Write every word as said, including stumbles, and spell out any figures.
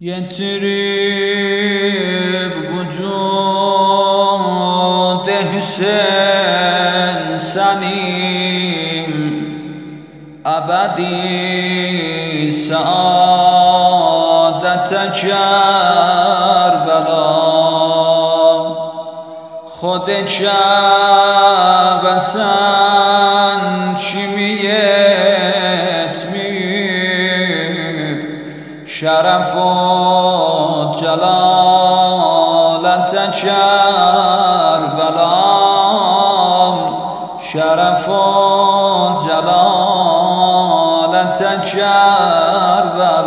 يترب وجود حسين سليم أبدي سعادت کربلا خود چبسن چی میتمیر شرف و جلالت کربلا شرف و جلالت کربلا